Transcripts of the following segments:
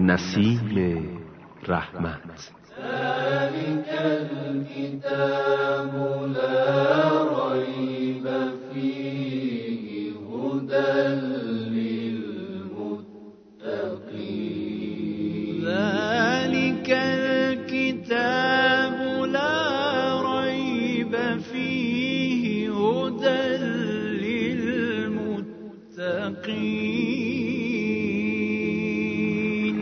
نسیم رحمت. ذلك الكتاب لا ريب فيه هدى للمتقين. ذلك الكتاب لا ريب فيه هدى للمتقين.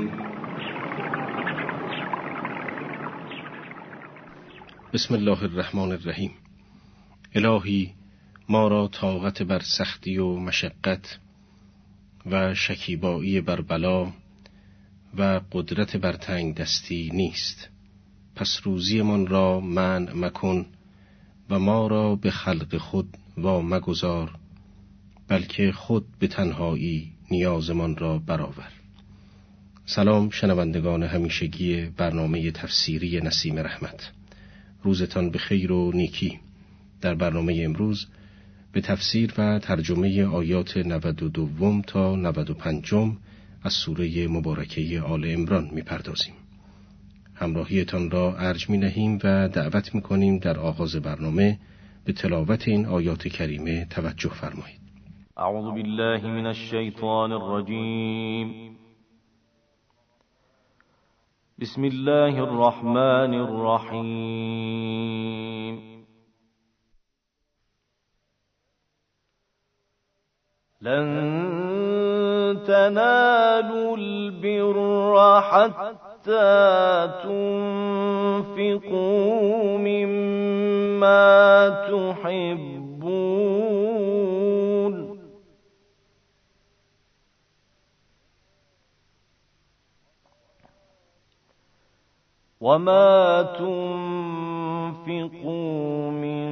بسم الله الرحمن الرحیم. الهی ما را طاقت بر سختی و مشقت و شکیبایی بر بلا و قدرت بر تنگ دستی نیست، پس روزیمان را منع مکن و ما را به خلق خود وا مگذار، بلکه خود به تنهایی نیازمان را برآور. سلام شنوندگان همیشگی برنامه تفسیری نسیم رحمت، روزتان به خیر و نیکی. در برنامه امروز به تفسیر و ترجمه آیات 92 تا 95 از سوره مبارکه آل عمران می‌پردازیم. همراهیتان را ارج می‌نهیم و دعوت می‌کنیم در آغاز برنامه به تلاوت این آیات کریمه توجه فرمایید. اعوذ بالله من الشیطان الرجیم. بسم الله الرحمن الرحیم. لن تنالوا البر حتى تنفقوا مما تحبون وما تنفقوا من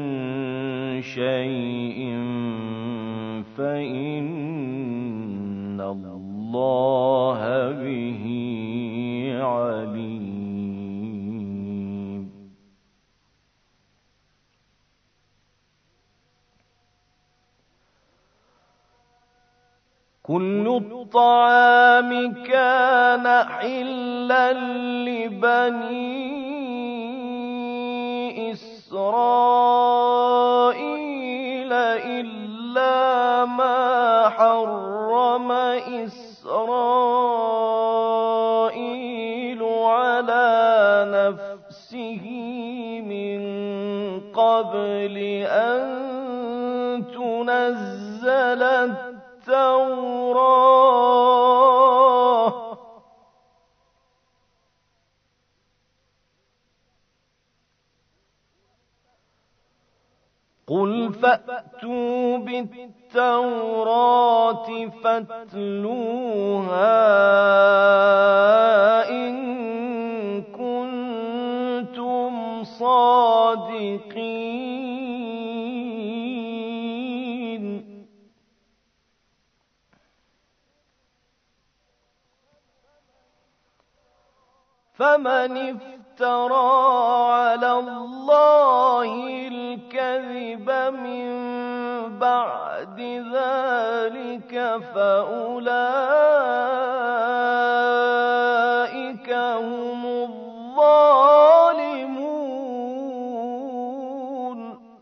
شيء فإن الله به عليم. كل الطعام كان حلا لبني إسرائيل إلا ما حرم إسرائيل على نفسه من قبل أن تنزل التوراة قل فأتوا بالتوراة فاتلوها إن كنتم صادقين. فمن افترى على الله الكذب من بعد ذلك فأولئك هم الظالمون.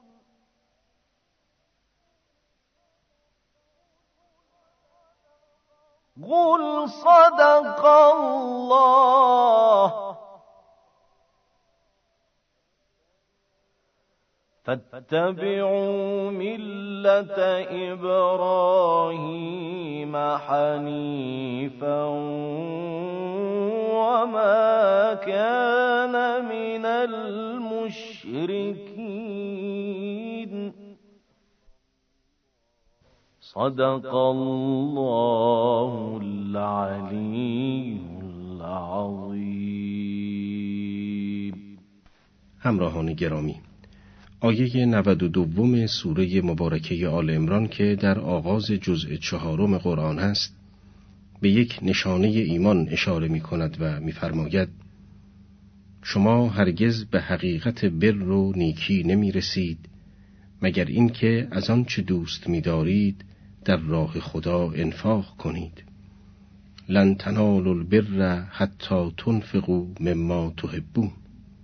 قل صدق الله فاتبعوا ملة إبراهيم حنيفا وما كان من المشركين. صدق الله العلي العظيم. همراهان گرامی، آیه 92 سوره مبارکه آل عمران که در آغاز جزء 4 قرآن است، به یک نشانه ایمان اشاره می کند و می فرماید شما هرگز به حقیقت بر و نیکی نمی رسید مگر اینکه از آن چه دوست می دارید در راه خدا انفاق کنید. لن تنالوا البر حتی تنفقوا مما تحبون.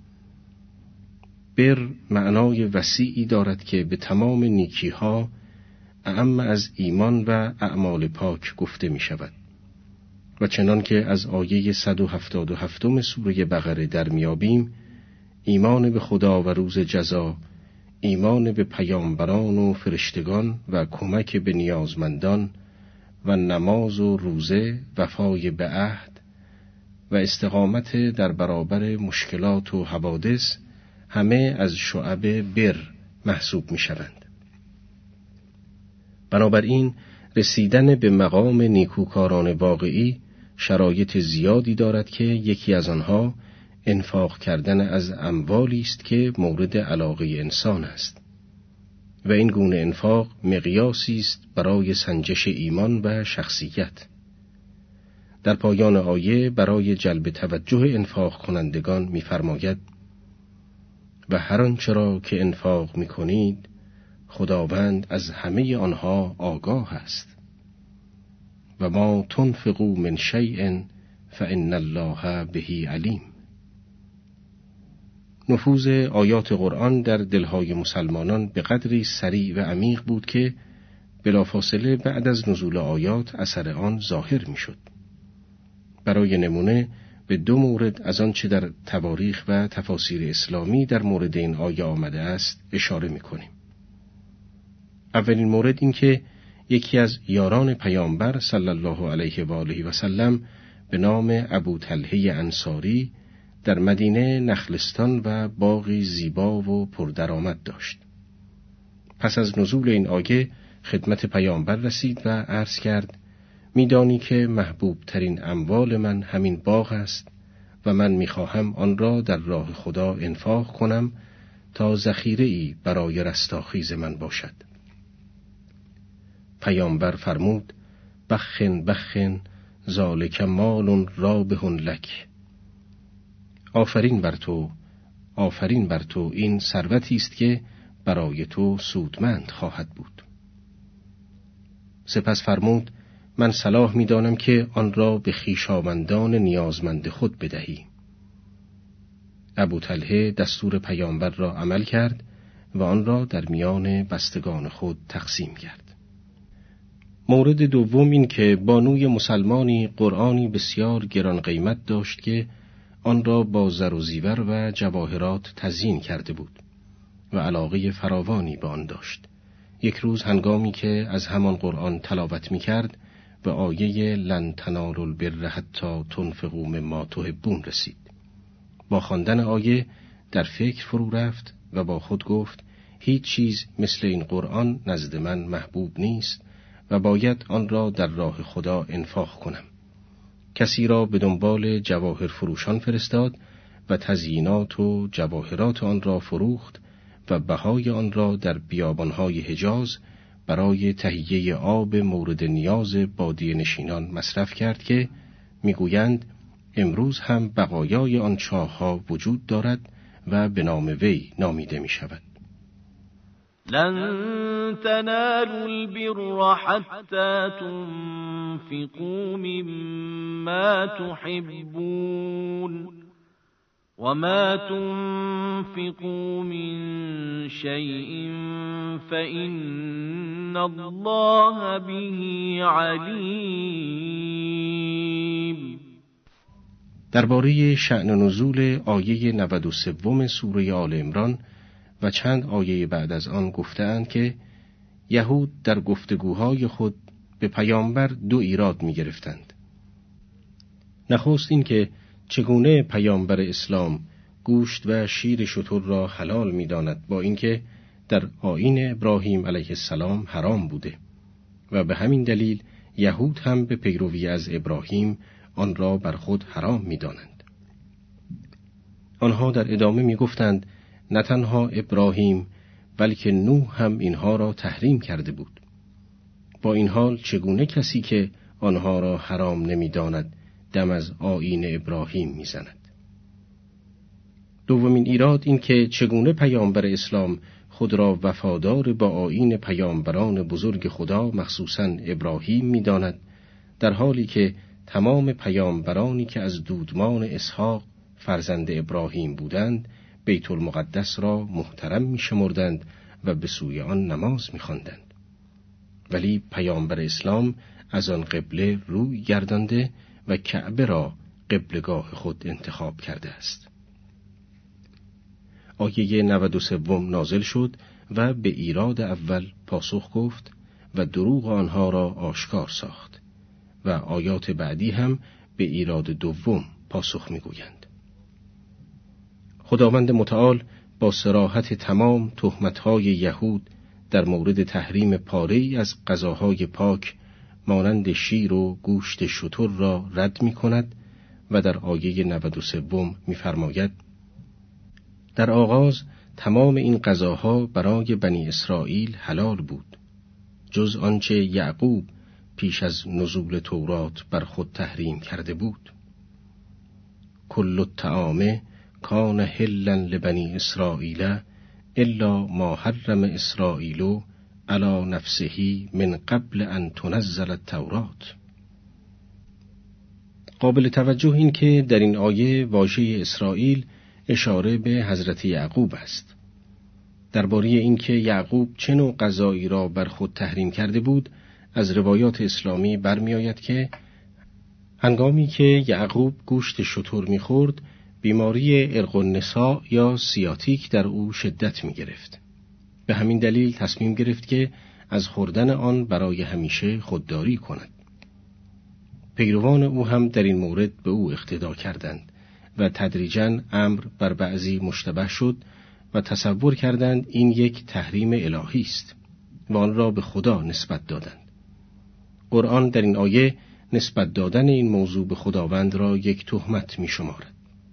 بر معنای وسیعی دارد که به تمام نیکی‌ها اعم از ایمان و اعمال پاک گفته می شود و چنان که از آیه 177 سوره بقره در میابیم، ایمان به خدا و روز جزا، ایمان به پیامبران و فرشتگان و کمک به نیازمندان و نماز و روزه، وفای به عهد و استقامت در برابر مشکلات و حوادث همه از شعب بر محسوب می شوند. بنابراین رسیدن به مقام نیکوکاران واقعی شرایط زیادی دارد که یکی از آنها انفاق کردن از اموالی است که مورد علاقه انسان است و این گونه انفاق مقیاسی است برای سنجش ایمان و شخصیت. در پایان آیه برای جلب توجه انفاق کنندگان می‌فرماید و هر آنچه را که انفاق می‌کنید خداوند از همه آنها آگاه است و ما تنفقوا من شیء فإن الله به علیم. نفوذ آیات قرآن در دلهای مسلمانان به قدری سریع و عمیق بود که بلافاصله بعد از نزول آیات اثر آن ظاهر می‌شد. برای نمونه به 2 مورد از آنچه در تواریخ و تفاسیر اسلامی در مورد این آیه آمده است اشاره می‌کنیم. اولین مورد این که یکی از یاران پیامبر صلی الله علیه و آله و سلم به نام ابوطلحه انصاری در مدینه نخلستان و باغی زیبا و پردرآمد داشت. پس از نزول این آیه خدمت پیامبر رسید و عرض کرد می‌دانی که محبوب ترین اموال من همین باغ است و من می‌خواهم آن را در راه خدا انفاق کنم تا ذخیره‌ای برای رستاخیز من باشد. پیامبر فرمود بخن بخن ذالک مال رابح لک. آفرین بر تو، آفرین بر تو، این ثروتی است که برای تو سودمند خواهد بود. سپس فرمود من صلاح می‌دانم که آن را به خویشاوندان نیازمند خود بدهی. ابوطلحه دستور پیامبر را عمل کرد و آن را در میان بستگان خود تقسیم کرد. مورد دوم این که بانوی مسلمانی قرآنی بسیار گران قیمت داشت که آن را با زر و زیور و جواهرات تزیین کرده بود و علاقه فراوانی به آن داشت. یک روز هنگامی که از همان قرآن تلاوت می کرد به آیه لن تنالوا البر حتی تنفقوا مما تحبون رسید. با خواندن آیه در فکر فرو رفت و با خود گفت هیچ چیز مثل این قرآن نزد من محبوب نیست و باید آن را در راه خدا انفاق کنم. کسی را به دنبال جواهر فروشان فرستاد و تزیینات و جواهرات آن را فروخت و بهای آن را در بیابانهای حجاز برای تهیه آب مورد نیاز بادیه نشینان مصرف کرد که میگویند امروز هم بقایای آن چاه‌ها وجود دارد و به نام وی نامیده می شود. لن تنالوا البر حتى تنفقوا مما تحبون وما تنفقوا من شيء فإن الله به عليم. درباره شأن نزول آیه 93 سوره آل عمران و چند آیه بعد از آن گفتند که یهود در گفتگوهای خود به پیامبر 2 ایراد می گرفتند. نخست این که چگونه پیامبر اسلام گوشت و شیر شتر را حلال می داند با اینکه در آیین ابراهیم علیه السلام حرام بوده و به همین دلیل یهود هم به پیروی از ابراهیم آن را بر خود حرام می دانند. آنها در ادامه می گفتند نه تنها ابراهیم بلکه نوح هم اینها را تحریم کرده بود. با این حال چگونه کسی که آنها را حرام نمی داند دم از آیین ابراهیم می زند؟ دومین ایراد این که چگونه پیامبر اسلام خود را وفادار با آیین پیامبران بزرگ خدا مخصوصاً ابراهیم می داند در حالی که تمام پیامبرانی که از دودمان اسحاق فرزند ابراهیم بودند بیت المقدس را محترم می‌شمردند و به سوی آن نماز می‌خواندند. ولی پیامبر اسلام از آن قبله روی گردانده و کعبه را قبلگاه خود انتخاب کرده است. آیه 93 نازل شد و به ایراد اول پاسخ گفت و دروغ آنها را آشکار ساخت و آیات بعدی هم به ایراد دوم پاسخ می‌گویند. خداوند متعال با صراحت تمام تهمت‌های یهود در مورد تحریم پاره‌ای از غذاهای پاک مانند شیر و گوشت شتر را رد می‌کند و در آیه 93 می‌فرماید: در آغاز تمام این غذاها برای بنی اسرائیل حلال بود، جز آنچه یعقوب پیش از نزول تورات بر خود تحریم کرده بود. کل الطعام کان حلا لبنی اسرائیل الا ما حرم اسرائیل علی نفسه من قبل ان تنزل التورات. قابل توجه این که در این آیه واژه اسرائیل اشاره به حضرت یعقوب است. درباره این که یعقوب چه نوع غذایی را بر خود تحریم کرده بود، از روایات اسلامی برمی‌آید که هنگامی که یعقوب گوشت شتر می‌خورد، بیماری ارق النساء یا سیاتیک در او شدت می‌گرفت. به همین دلیل تصمیم گرفت که از خوردن آن برای همیشه خودداری کند. پیروان او هم در این مورد به او اقتدا کردند و تدریجاً امر بر بعضی مشتبه شد و تصور کردند این یک تحریم الهی است و آن را به خدا نسبت دادند. قرآن در این آیه نسبت دادن این موضوع به خداوند را یک تهمت می‌شمارد.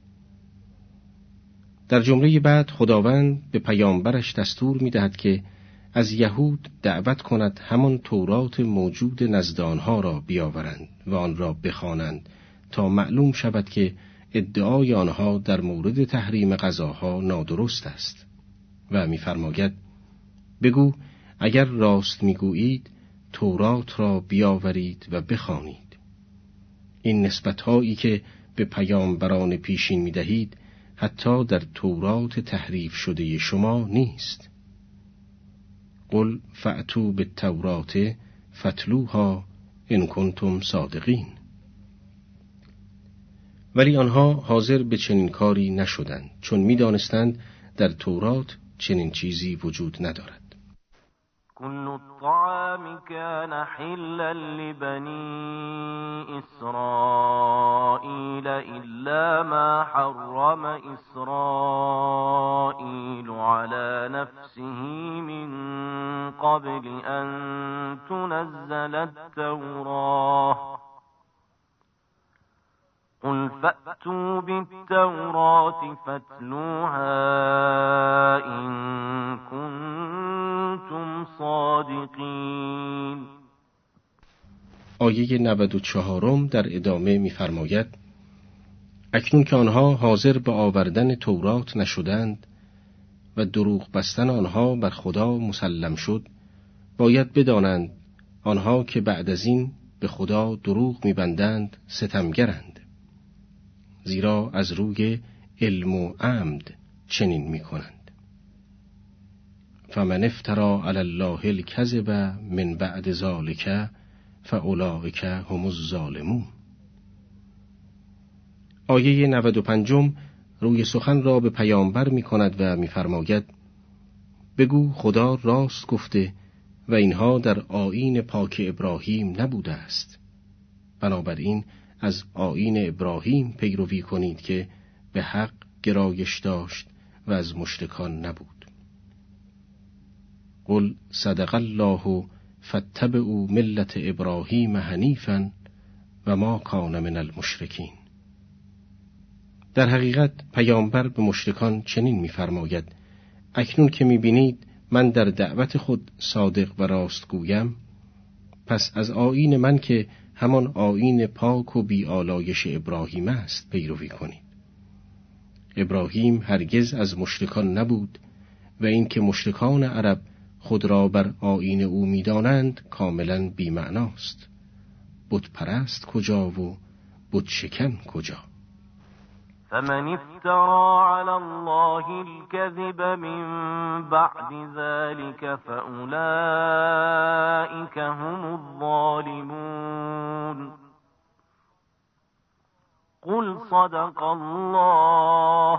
در جمله بعد خداوند به پیامبرش دستور می‌دهد که از یهود دعوت کند همان تورات موجود نزد آنها را بیاورند و آن را بخوانند تا معلوم شود که ادعای آنها در مورد تحریم غذاها نادرست است و می‌فرماید: بگو اگر راست می‌گویید تورات را بیاورید و بخوانید. این نسبت‌هایی که به پیامبران پیشین می‌دهید حتی در تورات تحریف شده شما نیست. قل فأتوا بالتوراة فاتلوها ان کنتم صادقین. ولی آنها حاضر به چنین کاری نشدند، چون می‌دانستند در تورات چنین چیزی وجود ندارد. كل الطعام كان حلا لبني إسرائيل إلا ما حرم إسرائيل على نفسه من قبل أن تنزل التوراة قل فأتوا بالتوراة فاتلوها إن كنتم صادقین. آیه 94 در ادامه می‌فرماید: اکنون که آنها حاضر به آوردن تورات نشدند و دروغ بستن آنها بر خدا مسلم شد، باید بدانند آنها که بعد از این به خدا دروغ می‌بندند ستمگرند، زیرا از روی علم و عمد چنین می‌کنند. فمن افترى علی الله الکذب من بعد ذلک فاولئک هم الظالمون. آیه 95 روی سخن را به پیامبر می‌کند و می‌فرماید: بگو خدا راست گفته و اینها در آیین پاک ابراهیم نبوده است. بنابراین از آیین ابراهیم پیروی کنید که به حق گرایش داشت و از مشرکان نبود. قل صدق الله فاتبعوا ملت ابراهیم حنیفا و ما کان من المشرکین. در حقیقت پیامبر به مشرکان چنین می‌فرماید: اکنون که می‌بینید من در دعوت خود صادق و راست گویم، پس از آیین من که همان آیین پاک و بی آلایش ابراهیم است پیروی کنید. ابراهیم هرگز از مشرکان نبود و این که مشرکان عرب خود را بر آیین او می‌دانند کاملاً بی‌معناست. بت پرست کجا و بت شکن کجا؟ فمن افترى على الله الكذب من بعد ذلك فأولئك هم الظالمون. قل صدق الله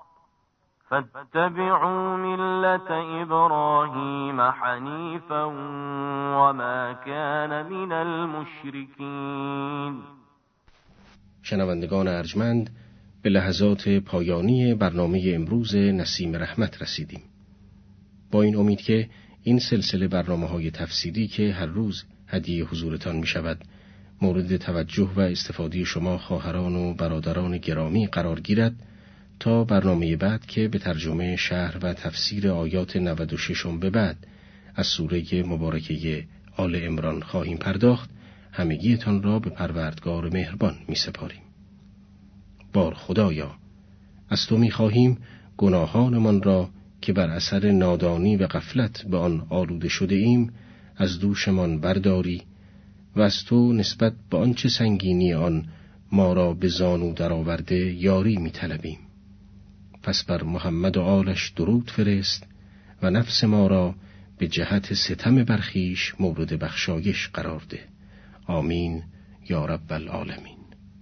فاتبعوا ملة إبراهيم حنيفا وما كان من المشركين. شنوندگان ارجمند، به لحظات پایانی برنامه امروز نسیم رحمت رسیدیم. با این امید که این سلسله برنامه‌های تفسیری که هر روز هدیه حضورتان می شود مورد توجه و استفاده شما خواهران و برادران گرامی قرار گیرد تا برنامه بعد که به ترجمه شرح و تفسیر آیات 96 به بعد از سوره مبارکه آل عمران خواهیم پرداخت، همگیتان را به پروردگار مهربان می سپاریم. بار خدایا، از تو می خواهیم گناهانمان را که بر اثر نادانی و غفلت به آن آلوده شده ایم از دوشمان برداری و از تو نسبت به آنچه سنگینی آن ما را به زانو درآورده یاری می طلبیم. پس بر محمد و آلش درود فرست و نفس ما را به جهت ستم برخیش مورد بخشایش قرار ده. آمین یا رب العالمین.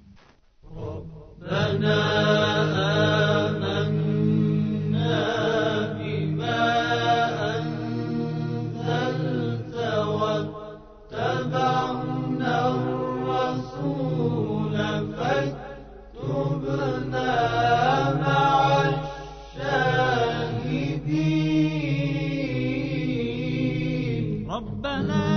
ربنا آمنا بما أنزلت واتبعنا الرسول فاكتبنا مع الشاهدين. ربنا